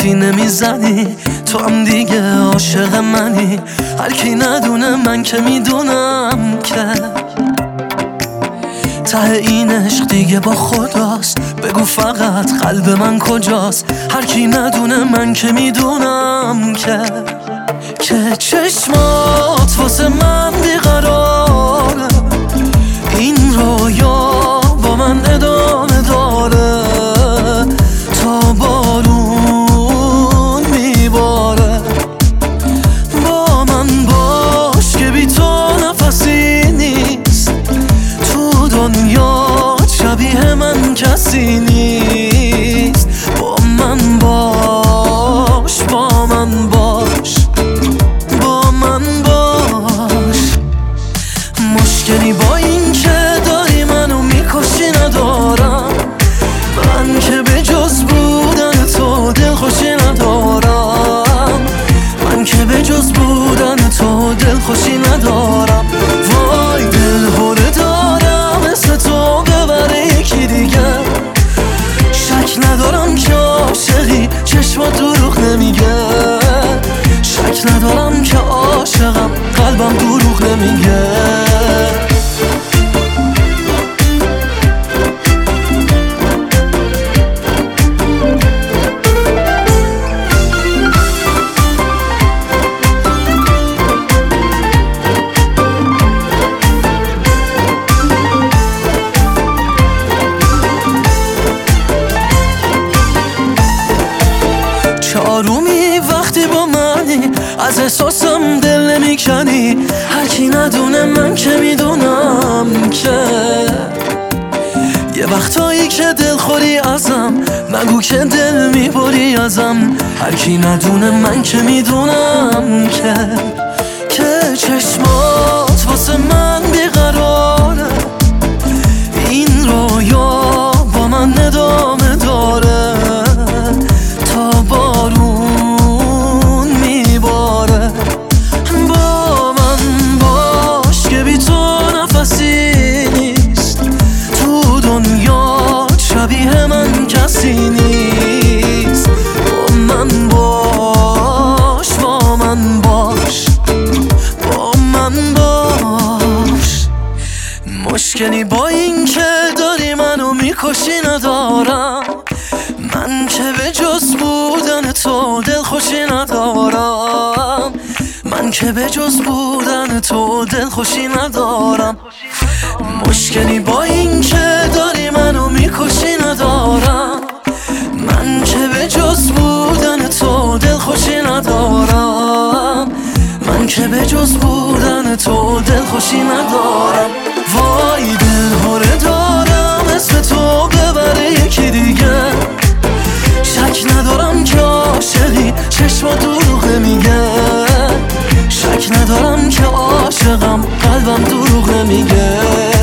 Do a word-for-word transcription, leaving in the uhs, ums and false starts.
حرفی نمیزنی، تو هم دیگه عاشق منی. هر کی ندونه من که میدونم که ته این عشق دیگه با خداست. بگو فقط قلب من کجاست؟ هر کی ندونه من که میدونم که که چشمات واسه من بیقراره، این رویا با من ادامه داره تا بارون میباره. با من باش که بی تو نفسی نیست، تو دنیا شبیه من کسی نیست. با من باش، با من باش، با من باش. مشکلی با این که داری منو میکشی ندارم، من که به جز بودن تو دلخوشی ندارم، من که به جز بودن تو دلخوشی ندارم. وای دل هره دارم مثل تو ببره یکی دیگه، شک ندارم که عاشقی چشمات دروغ نمیگه، شک ندارم که عاشقم قلبم دروغ نمیگه. آرومی وقتی با منی، از احساسم دل نمیکنی. هر کی ندونه من که میدونم که یه وقتایی که دل خوری ازم، نگو که دل میبری ازم. هر کی ندونه من که میدونم که که چشمات واسه من بیقراره، این رویا با من ادامه داره تا بارون میباره. با من باش که بی تو نفسی نیست، تو دنیا شبیه من کسی نیست. با من باش، با من باش، با من باش. مشکلی با این که داری منو میکشی ندارم، من که به جز بودن تو دلخوشی ندارم، من که به جز بودن تو دلخوشی ندارم. مشکلی با این که داری منو میکشی ندارم، من که به جز بودن تو دلخوشی ندارم، من که به جز بودن تو دلخوشی ندارم. وای دل هره دارم مثل تو ببره یکی دیگه، شک ندارم که عاشقی چشما دروغ نمیگه، شک ندارم که عاشقم قلبم دروغ نمیگه.